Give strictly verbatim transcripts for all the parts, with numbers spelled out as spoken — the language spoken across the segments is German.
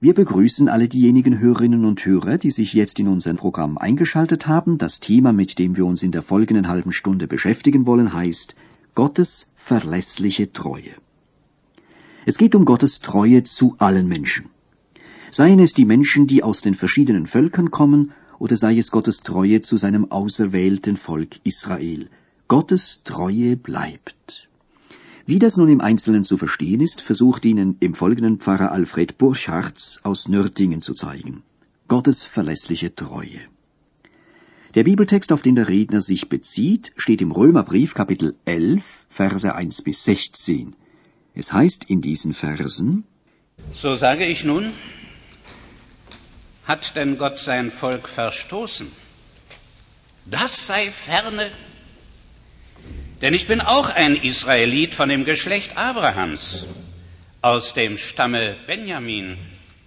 Wir begrüßen alle diejenigen Hörerinnen und Hörer, die sich jetzt in unser Programm eingeschaltet haben. Das Thema, mit dem wir uns in der folgenden halben Stunde beschäftigen wollen, heißt Gottes verlässliche Treue. Es geht um Gottes Treue zu allen Menschen. Seien es die Menschen, die aus den verschiedenen Völkern kommen, oder sei es Gottes Treue zu seinem auserwählten Volk Israel. Gottes Treue bleibt. Wie das nun im Einzelnen zu verstehen ist, versucht Ihnen im Folgenden Pfarrer Alfred Burchards aus Nördlingen zu zeigen. Gottes verlässliche Treue. Der Bibeltext, auf den der Redner sich bezieht, steht im Römerbrief Kapitel elf, Verse eins bis sechzehn. Es heißt in diesen Versen: So sage ich nun, hat denn Gott sein Volk verstoßen? Das sei ferne. Denn ich bin auch ein Israelit von dem Geschlecht Abrahams, aus dem Stamme Benjamin.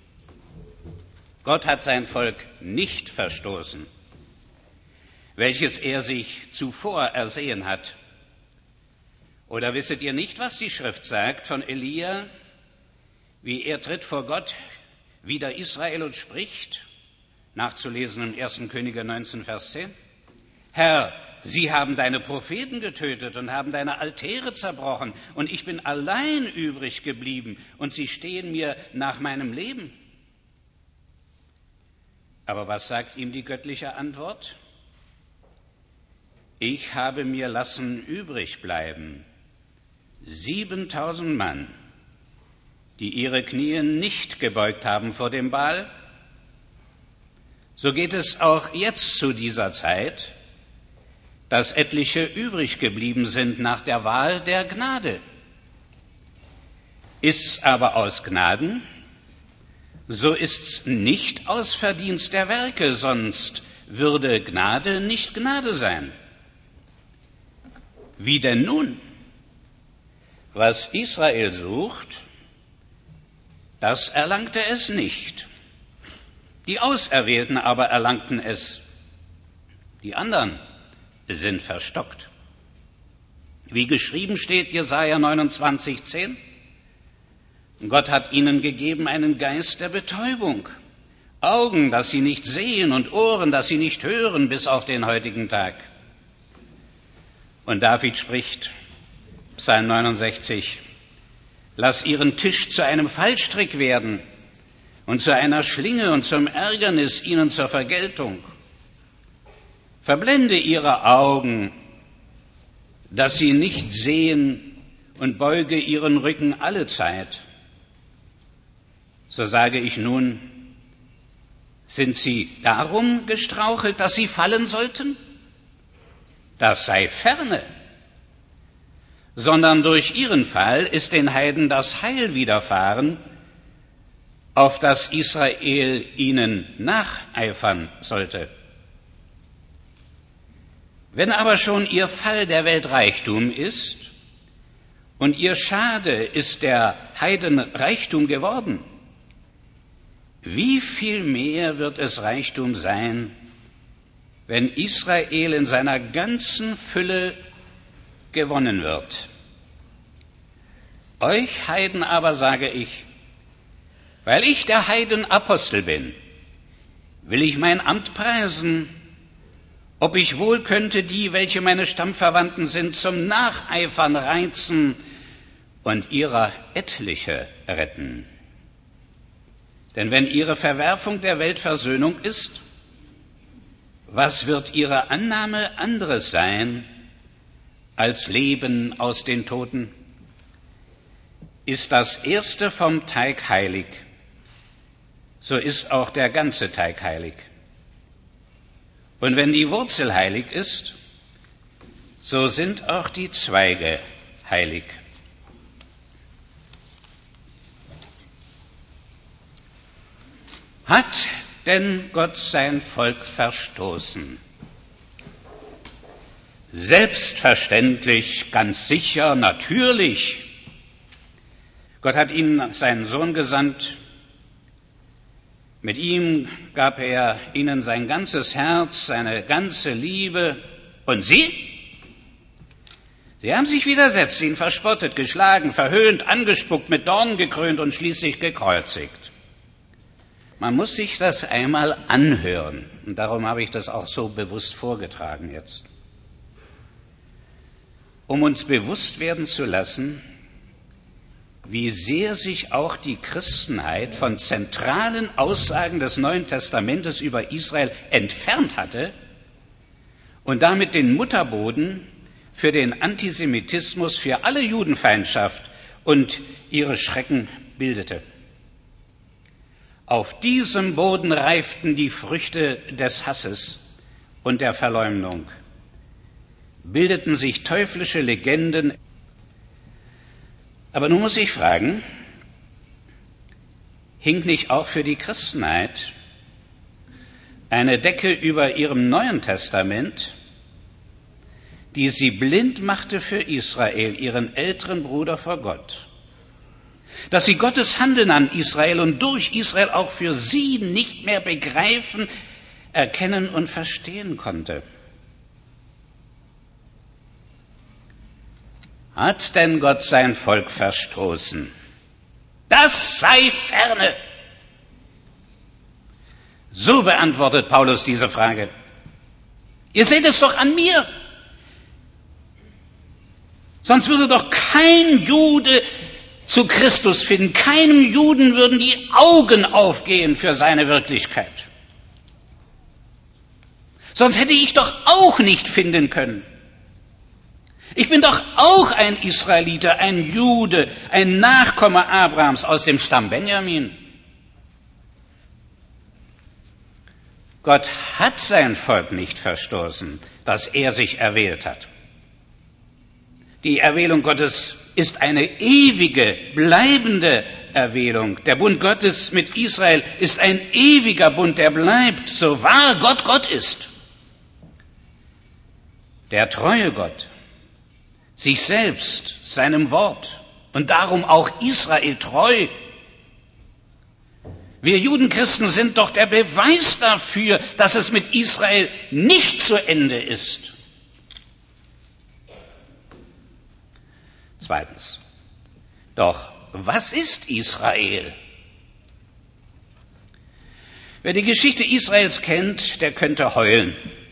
Gott hat sein Volk nicht verstoßen, welches er sich zuvor ersehen hat. Oder wisset ihr nicht, was die Schrift sagt von Elia, wie er tritt vor Gott wider Israel und spricht, nachzulesen im ersten Könige neunzehn, Vers zehn? Herr, sie haben deine Propheten getötet und haben deine Altäre zerbrochen, und ich bin allein übrig geblieben, und sie stehen mir nach meinem Leben. Aber was sagt ihm die göttliche Antwort? Ich habe mir lassen übrig bleiben siebentausend Mann, die ihre Knie nicht gebeugt haben vor dem Baal. So geht es auch jetzt zu dieser Zeit, dass etliche übrig geblieben sind nach der Wahl der Gnade. Ist's aber aus Gnaden, so ist's nicht aus Verdienst der Werke, sonst würde Gnade nicht Gnade sein. Wie denn nun? Was Israel sucht, das erlangte es nicht. Die Auserwählten aber erlangten es. Die anderen sind verstockt. Wie geschrieben steht, Jesaja neunundzwanzig, zehn, Gott hat ihnen gegeben einen Geist der Betäubung, Augen, dass sie nicht sehen, und Ohren, dass sie nicht hören, bis auf den heutigen Tag. Und David spricht, Psalm neunundsechzig, lass ihren Tisch zu einem Fallstrick werden und zu einer Schlinge und zum Ärgernis ihnen zur Vergeltung. Verblende ihre Augen, dass sie nicht sehen, und beuge ihren Rücken allezeit. So sage ich nun, sind sie darum gestrauchelt, dass sie fallen sollten? Das sei ferne. Sondern durch ihren Fall ist den Heiden das Heil widerfahren, auf das Israel ihnen nacheifern sollte. Wenn aber schon ihr Fall der Welt Reichtum ist und ihr Schade ist der Heiden Reichtum geworden, wie viel mehr wird es Reichtum sein, wenn Israel in seiner ganzen Fülle gewonnen wird? Euch Heiden aber sage ich, weil ich der Heiden Apostel bin, will ich mein Amt preisen, ob ich wohl könnte die, welche meine Stammverwandten sind, zum Nacheifern reizen und ihrer etliche retten. Denn wenn ihre Verwerfung der Welt Versöhnung ist, was wird ihre Annahme anderes sein als Leben aus den Toten? Ist das Erste vom Teig heilig, so ist auch der ganze Teig heilig. Und wenn die Wurzel heilig ist, so sind auch die Zweige heilig. Hat denn Gott sein Volk verstoßen? Selbstverständlich, ganz sicher, natürlich. Gott hat ihnen seinen Sohn gesandt. Mit ihm gab er ihnen sein ganzes Herz, seine ganze Liebe. Und sie? Sie haben sich widersetzt, ihn verspottet, geschlagen, verhöhnt, angespuckt, mit Dornen gekrönt und schließlich gekreuzigt. Man muss sich das einmal anhören. Und darum habe ich das auch so bewusst vorgetragen jetzt. Um uns bewusst werden zu lassen, wie sehr sich auch die Christenheit von zentralen Aussagen des Neuen Testamentes über Israel entfernt hatte und damit den Mutterboden für den Antisemitismus, für alle Judenfeindschaft und ihre Schrecken bildete. Auf diesem Boden reiften die Früchte des Hasses und der Verleumdung, bildeten sich teuflische Legenden. Aber nun muss ich fragen, hing nicht auch für die Christenheit eine Decke über ihrem Neuen Testament, die sie blind machte für Israel, ihren älteren Bruder vor Gott? Dass sie Gottes Handeln an Israel und durch Israel auch für sie nicht mehr begreifen, erkennen und verstehen konnte. Hat denn Gott sein Volk verstoßen? Das sei ferne. So beantwortet Paulus diese Frage. Ihr seht es doch an mir. Sonst würde doch kein Jude zu Christus finden. Keinem Juden würden die Augen aufgehen für seine Wirklichkeit. Sonst hätte ich doch auch nicht finden können. Ich bin doch auch ein Israeliter, ein Jude, ein Nachkomme Abrahams aus dem Stamm Benjamin. Gott hat sein Volk nicht verstoßen, das er sich erwählt hat. Die Erwählung Gottes ist eine ewige, bleibende Erwählung. Der Bund Gottes mit Israel ist ein ewiger Bund, der bleibt, so wahr Gott Gott ist. Der treue Gott, sich selbst, seinem Wort und darum auch Israel treu. Wir Judenchristen sind doch der Beweis dafür, dass es mit Israel nicht zu Ende ist. Zweitens. Doch was ist Israel? Wer die Geschichte Israels kennt, der könnte heulen.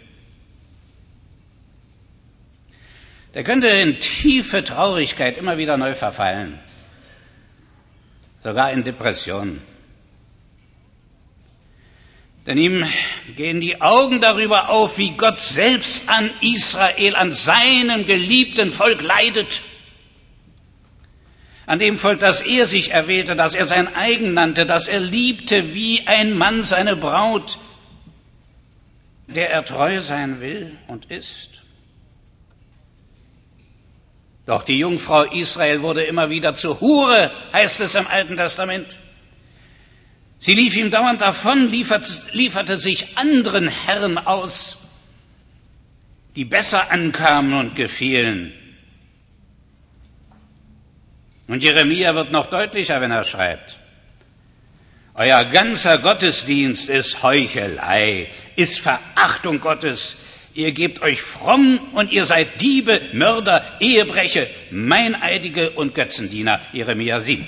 Der könnte in tiefe Traurigkeit immer wieder neu verfallen. Sogar in Depressionen. Denn ihm gehen die Augen darüber auf, wie Gott selbst an Israel, an seinem geliebten Volk leidet. An dem Volk, das er sich erwählte, das er sein eigen nannte, das er liebte wie ein Mann seine Braut, der er treu sein will und ist. Doch die Jungfrau Israel wurde immer wieder zur Hure, heißt es im Alten Testament. Sie lief ihm dauernd davon, liefert, lieferte sich anderen Herren aus, die besser ankamen und gefielen. Und Jeremia wird noch deutlicher, wenn er schreibt: Euer ganzer Gottesdienst ist Heuchelei, ist Verachtung Gottes. Ihr gebt euch fromm und ihr seid Diebe, Mörder, Ehebrecher, Meineidige und Götzendiener. Jeremia sieben.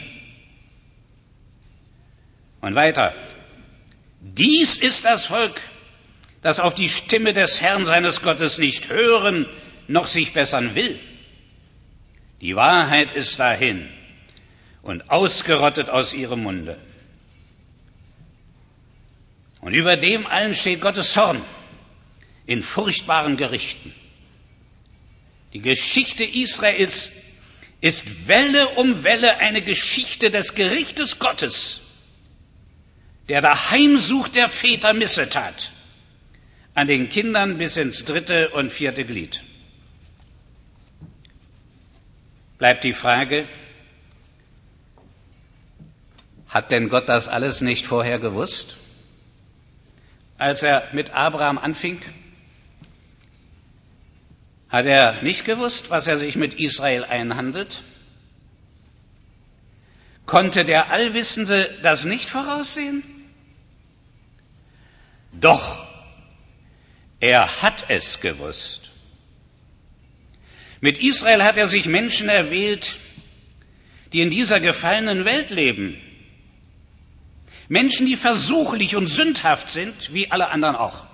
Und weiter. Dies ist das Volk, das auf die Stimme des Herrn seines Gottes nicht hören, noch sich bessern will. Die Wahrheit ist dahin und ausgerottet aus ihrem Munde. Und über dem allen steht Gottes Zorn in furchtbaren Gerichten. Die Geschichte Israels ist Welle um Welle eine Geschichte des Gerichtes Gottes, der daheim sucht der Väter Missetat, an den Kindern bis ins dritte und vierte Glied. Bleibt die Frage, hat denn Gott das alles nicht vorher gewusst, als er mit Abraham anfing? Hat er nicht gewusst, was er sich mit Israel einhandelt? Konnte der Allwissende das nicht voraussehen? Doch, er hat es gewusst. Mit Israel hat er sich Menschen erwählt, die in dieser gefallenen Welt leben. Menschen, die versuchlich und sündhaft sind, wie alle anderen auch.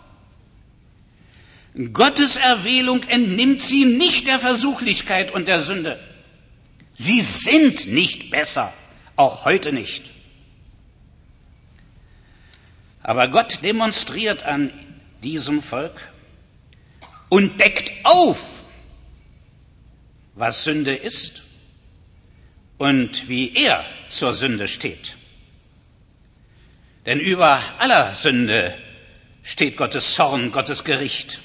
Gottes Erwählung entnimmt sie nicht der Versuchlichkeit und der Sünde. Sie sind nicht besser, auch heute nicht. Aber Gott demonstriert an diesem Volk und deckt auf, was Sünde ist und wie er zur Sünde steht. Denn über aller Sünde steht Gottes Zorn, Gottes Gericht.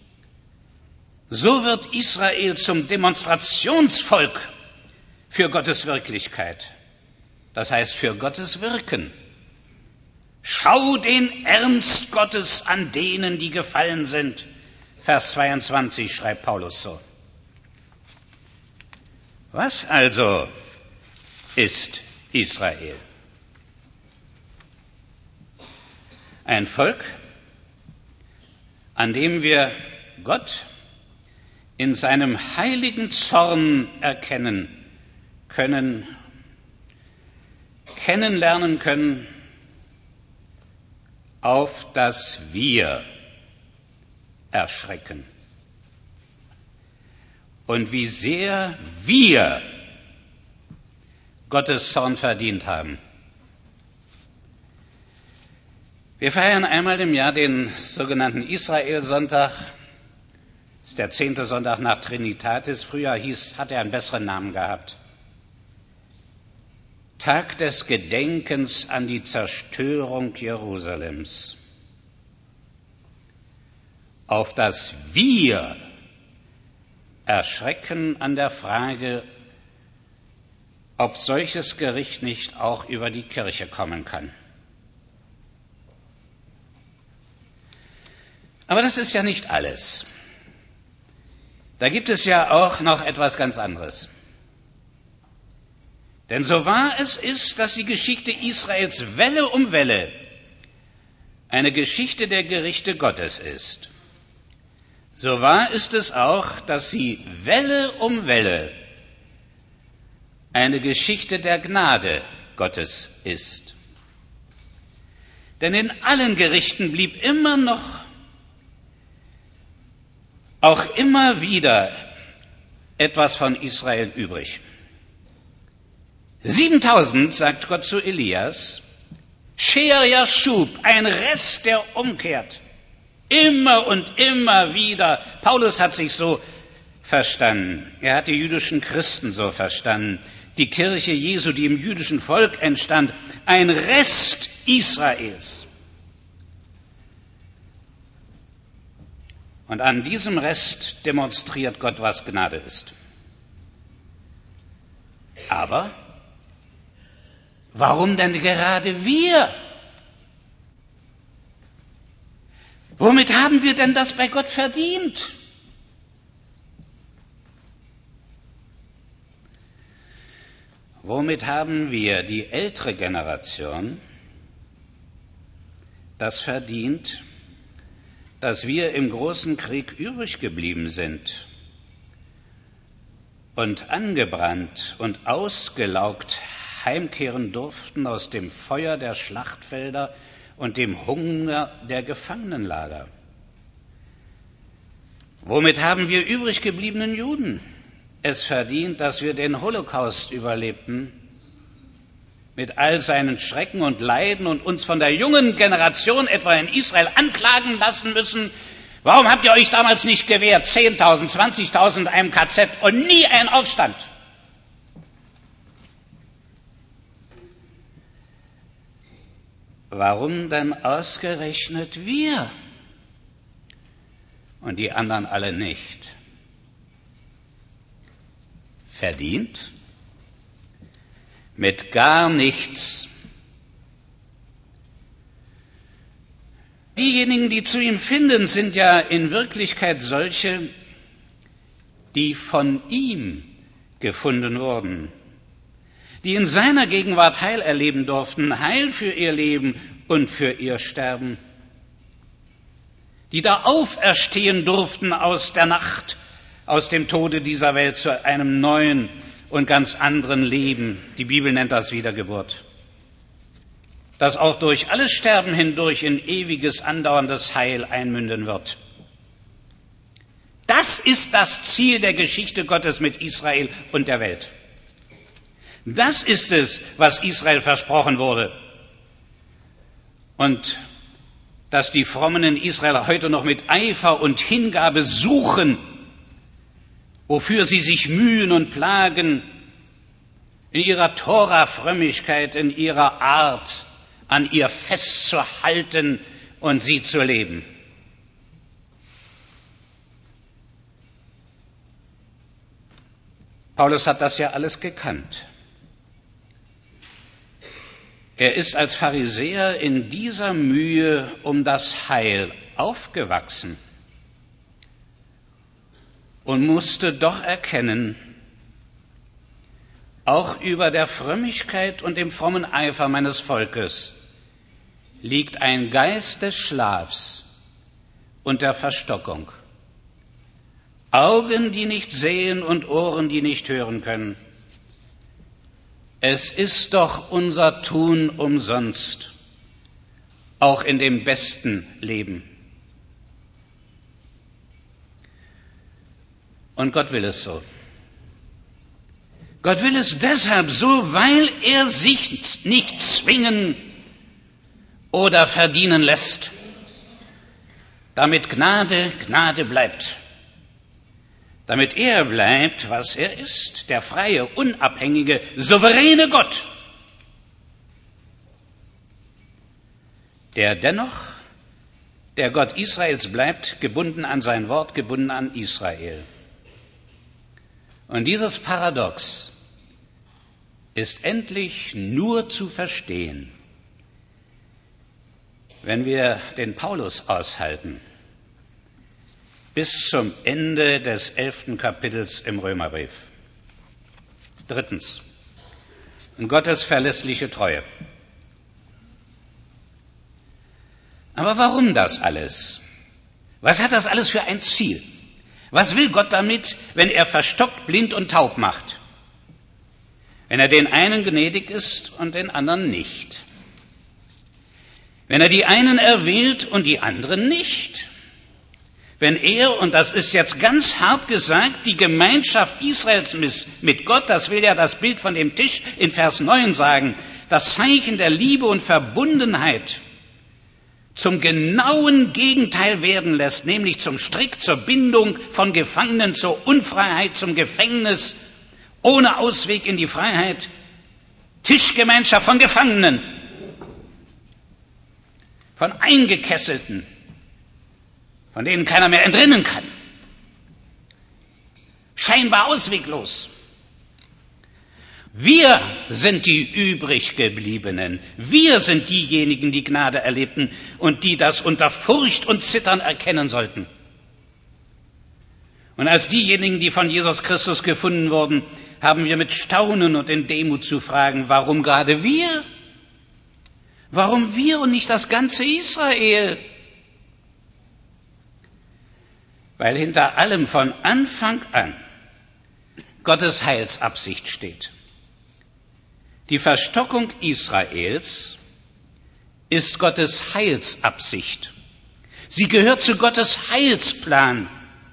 So wird Israel zum Demonstrationsvolk für Gottes Wirklichkeit, das heißt für Gottes Wirken. Schau den Ernst Gottes an denen, die gefallen sind. Vers zweiundzwanzig schreibt Paulus so. Was also ist Israel? Ein Volk, an dem wir Gott in seinem heiligen Zorn erkennen können, kennenlernen können, auf das wir erschrecken. Und wie sehr wir Gottes Zorn verdient haben. Wir feiern einmal im Jahr den sogenannten Israel-Sonntag. Das ist der zehnte Sonntag nach Trinitatis. Früher hieß, hat er einen besseren Namen gehabt. Tag des Gedenkens an die Zerstörung Jerusalems. Auf das wir erschrecken an der Frage, ob solches Gericht nicht auch über die Kirche kommen kann. Aber das ist ja nicht alles. Da gibt es ja auch noch etwas ganz anderes. Denn so wahr es ist, dass die Geschichte Israels Welle um Welle eine Geschichte der Gerichte Gottes ist, so wahr ist es auch, dass sie Welle um Welle eine Geschichte der Gnade Gottes ist. Denn in allen Gerichten blieb immer noch, auch immer wieder etwas von Israel übrig. siebentausend, sagt Gott zu Elias, Shear Yashub, ein Rest, der umkehrt. Immer und immer wieder. Paulus hat sich so verstanden. Er hat die jüdischen Christen so verstanden. Die Kirche Jesu, die im jüdischen Volk entstand, ein Rest Israels. Und an diesem Rest demonstriert Gott, was Gnade ist. Aber warum denn gerade wir? Womit haben wir denn das bei Gott verdient? Womit haben wir, die ältere Generation, das verdient, dass wir im großen Krieg übrig geblieben sind und angebrannt und ausgelaugt heimkehren durften aus dem Feuer der Schlachtfelder und dem Hunger der Gefangenenlager? Womit haben wir übrig gebliebenen Juden es verdient, dass wir den Holocaust überlebten, mit all seinen Schrecken und Leiden und uns von der jungen Generation etwa in Israel anklagen lassen müssen? Warum habt ihr euch damals nicht gewehrt? zehntausend, zwanzigtausend in einem K Z und nie ein Aufstand. Warum denn ausgerechnet wir und die anderen alle nicht? Verdient? Mit gar nichts. Diejenigen, die zu ihm finden, sind ja in Wirklichkeit solche, die von ihm gefunden wurden, die in seiner Gegenwart Heil erleben durften, Heil für ihr Leben und für ihr Sterben, die da auferstehen durften aus der Nacht, aus dem Tode dieser Welt zu einem neuen und ganz anderen Leben. Die Bibel nennt das Wiedergeburt. das auch durch alles Sterben hindurch in ewiges, andauerndes Heil einmünden wird. Das ist das Ziel der Geschichte Gottes mit Israel und der Welt. Das ist es, was Israel versprochen wurde. Und dass die Frommen in Israel heute noch mit Eifer und Hingabe suchen, wofür sie sich mühen und plagen, in ihrer Tora-Frömmigkeit, in ihrer Art, an ihr festzuhalten und sie zu leben. Paulus hat das ja alles gekannt. Er ist als Pharisäer in dieser Mühe um das Heil aufgewachsen und musste doch erkennen, auch über der Frömmigkeit und dem frommen Eifer meines Volkes liegt ein Geist des Schlafs und der Verstockung. Augen, die nicht sehen und Ohren, die nicht hören können. Es ist doch unser Tun umsonst, auch in dem besten Leben. Und Gott will es so. Gott will es deshalb so, weil er sich nicht zwingen oder verdienen lässt, damit Gnade Gnade bleibt. Damit er bleibt, was er ist, der freie, unabhängige, souveräne Gott, der dennoch der Gott Israels bleibt, gebunden an sein Wort, gebunden an Israel. Und dieses Paradox ist endlich nur zu verstehen, wenn wir den Paulus aushalten, bis zum Ende des elften Kapitels im Römerbrief. Drittens, Gottes verlässliche Treue. Aber warum das alles? Was hat das alles für ein Ziel? Was will Gott damit, wenn er verstockt, blind und taub macht? Wenn er den einen gnädig ist und den anderen nicht? Wenn er die einen erwählt und die anderen nicht? Wenn er, und das ist jetzt ganz hart gesagt, die Gemeinschaft Israels mit Gott, das will ja das Bild von dem Tisch in Vers neun sagen, das Zeichen der Liebe und Verbundenheit zum genauen Gegenteil werden lässt, nämlich zum Strick, zur Bindung von Gefangenen, zur Unfreiheit, zum Gefängnis, ohne Ausweg in die Freiheit, Tischgemeinschaft von Gefangenen, von Eingekesselten, von denen keiner mehr entrinnen kann. Scheinbar ausweglos. Wir sind die Übriggebliebenen. Wir sind diejenigen, die Gnade erlebten und die das unter Furcht und Zittern erkennen sollten. Und als diejenigen, die von Jesus Christus gefunden wurden, haben wir mit Staunen und in Demut zu fragen, warum gerade wir? Warum wir und nicht das ganze Israel? Weil hinter allem von Anfang an Gottes Heilsabsicht steht. Die Verstockung Israels ist Gottes Heilsabsicht. Sie gehört zu Gottes Heilsplan.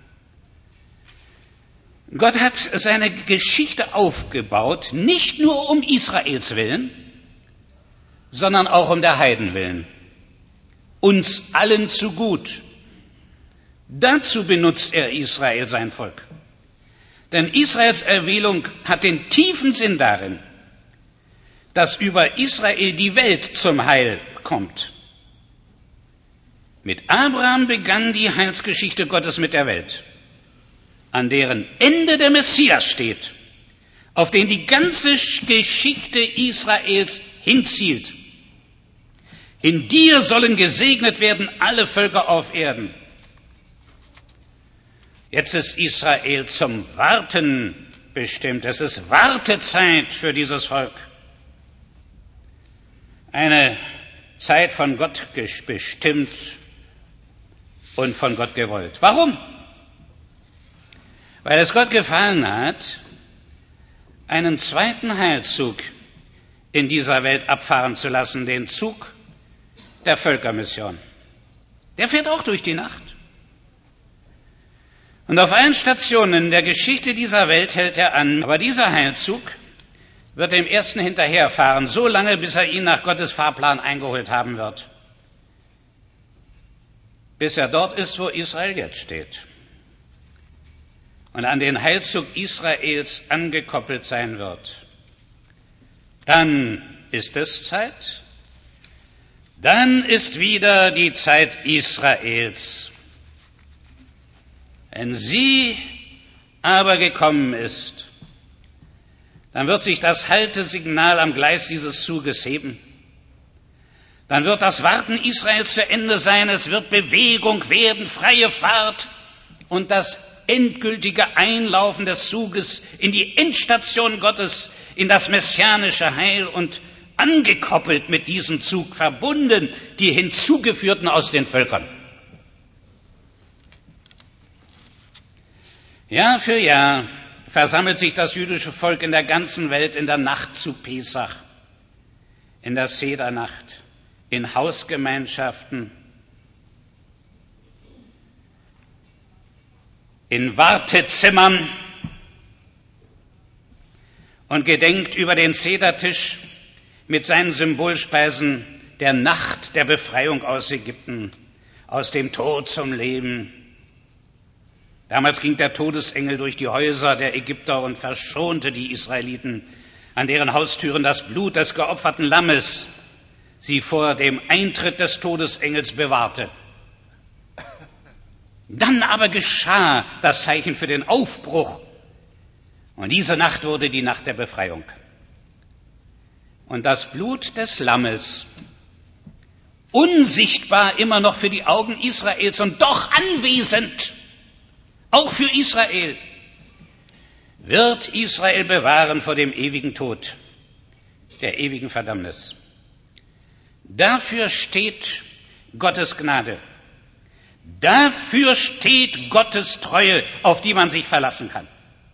Gott hat seine Geschichte aufgebaut, nicht nur um Israels willen, sondern auch um der Heiden willen. Uns allen zu gut. Dazu benutzt er Israel, sein Volk. Denn Israels Erwählung hat den tiefen Sinn darin, dass über Israel die Welt zum Heil kommt. Mit Abraham begann die Heilsgeschichte Gottes mit der Welt, an deren Ende der Messias steht, auf den die ganze Geschichte Israels hinzielt. In dir sollen gesegnet werden alle Völker auf Erden. Jetzt ist Israel zum Warten bestimmt. Es ist Wartezeit für dieses Volk. Eine Zeit von Gott bestimmt und von Gott gewollt. Warum? Weil es Gott gefallen hat, einen zweiten Heilszug in dieser Welt abfahren zu lassen, den Zug der Völkermission. Der fährt auch durch die Nacht. Und auf allen Stationen der Geschichte dieser Welt hält er an. Aber dieser Heilszug wird dem ersten hinterherfahren, so lange, bis er ihn nach Gottes Fahrplan eingeholt haben wird. Bis er dort ist, wo Israel jetzt steht. Und an den Heilszug Israels angekoppelt sein wird. Dann ist es Zeit. Dann ist wieder die Zeit Israels. Wenn sie aber gekommen ist, dann wird sich das Haltesignal am Gleis dieses Zuges heben. Dann wird das Warten Israels zu Ende sein. Es wird Bewegung werden, freie Fahrt und das endgültige Einlaufen des Zuges in die Endstation Gottes, in das messianische Heil und angekoppelt mit diesem Zug verbunden, die Hinzugeführten aus den Völkern. Jahr für Jahr versammelt sich das jüdische Volk in der ganzen Welt in der Nacht zu Pesach, in der Sedernacht, in Hausgemeinschaften, in Wartezimmern und gedenkt über den Sedertisch mit seinen Symbolspeisen der Nacht der Befreiung aus Ägypten, aus dem Tod zum Leben. Damals ging der Todesengel durch die Häuser der Ägypter und verschonte die Israeliten, an deren Haustüren das Blut des geopferten Lammes sie vor dem Eintritt des Todesengels bewahrte. Dann aber geschah das Zeichen für den Aufbruch. Und diese Nacht wurde die Nacht der Befreiung. Und das Blut des Lammes, unsichtbar immer noch für die Augen Israels und doch anwesend, auch für Israel, wird Israel bewahren vor dem ewigen Tod, der ewigen Verdammnis. Dafür steht Gottes Gnade. Dafür steht Gottes Treue, auf die man sich verlassen kann.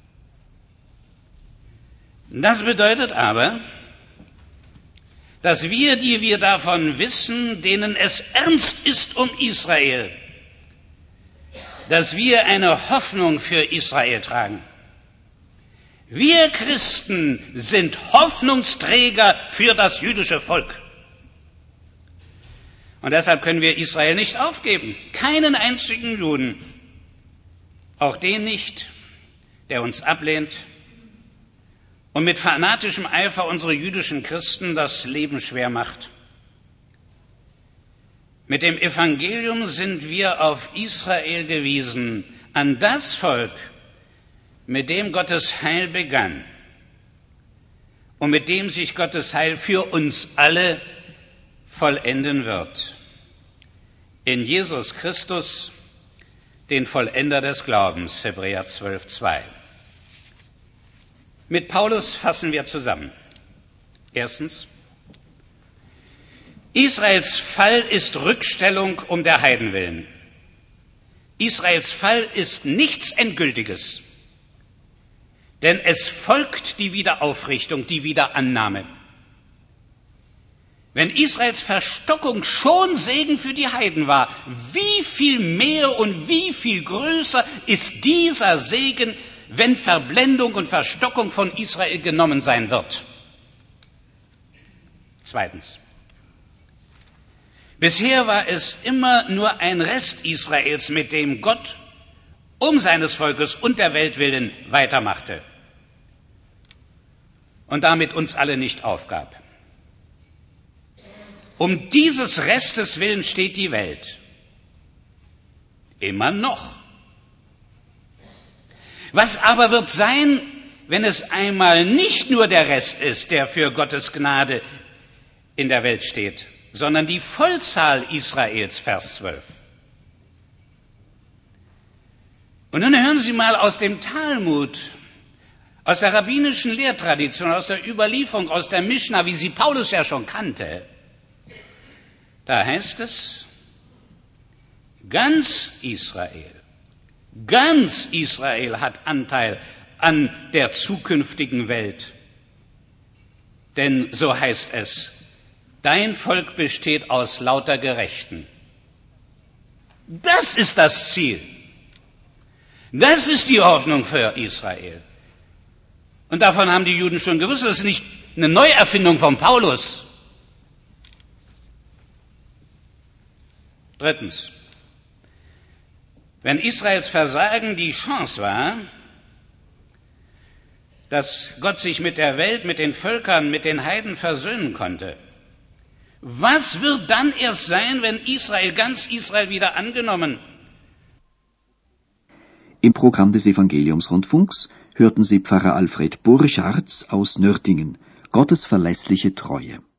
Das bedeutet aber, dass wir, die wir davon wissen, denen es ernst ist um Israel, dass wir eine Hoffnung für Israel tragen. Wir Christen sind Hoffnungsträger für das jüdische Volk. Und deshalb können wir Israel nicht aufgeben. Keinen einzigen Juden. Auch den nicht, der uns ablehnt und mit fanatischem Eifer unsere jüdischen Christen das Leben schwer macht. Mit dem Evangelium sind wir auf Israel gewiesen, an das Volk, mit dem Gottes Heil begann und mit dem sich Gottes Heil für uns alle vollenden wird. In Jesus Christus, den Vollender des Glaubens, Hebräer zwölf, zwei. Mit Paulus fassen wir zusammen. Erstens, Israels Fall ist Rückstellung um der Heiden willen. Israels Fall ist nichts Endgültiges, denn es folgt die Wiederaufrichtung, die Wiederannahme. Wenn Israels Verstockung schon Segen für die Heiden war, wie viel mehr und wie viel größer ist dieser Segen, wenn Verblendung und Verstockung von Israel genommen sein wird? Zweitens. Bisher war es immer nur ein Rest Israels, mit dem Gott um seines Volkes und der Welt willen weitermachte und damit uns alle nicht aufgab. Um dieses Restes willen steht die Welt. Immer noch. Was aber wird sein, wenn es einmal nicht nur der Rest ist, der für Gottes Gnade in der Welt steht, sondern die Vollzahl Israels, Vers zwölf. Und nun hören Sie mal aus dem Talmud, aus der rabbinischen Lehrtradition, aus der Überlieferung, aus der Mischna, wie sie Paulus ja schon kannte. Da heißt es, ganz Israel, ganz Israel hat Anteil an der zukünftigen Welt. Denn so heißt es, dein Volk besteht aus lauter Gerechten. Das ist das Ziel. Das ist die Hoffnung für Israel. Und davon haben die Juden schon gewusst. Das ist nicht eine Neuerfindung von Paulus. Drittens. Wenn Israels Versagen die Chance war, dass Gott sich mit der Welt, mit den Völkern, mit den Heiden versöhnen konnte, was wird dann erst sein, wenn Israel, ganz Israel wieder angenommen? Im Programm des Evangeliumsrundfunks hörten Sie Pfarrer Alfred Burchards aus Nördingen, Gottes verlässliche Treue.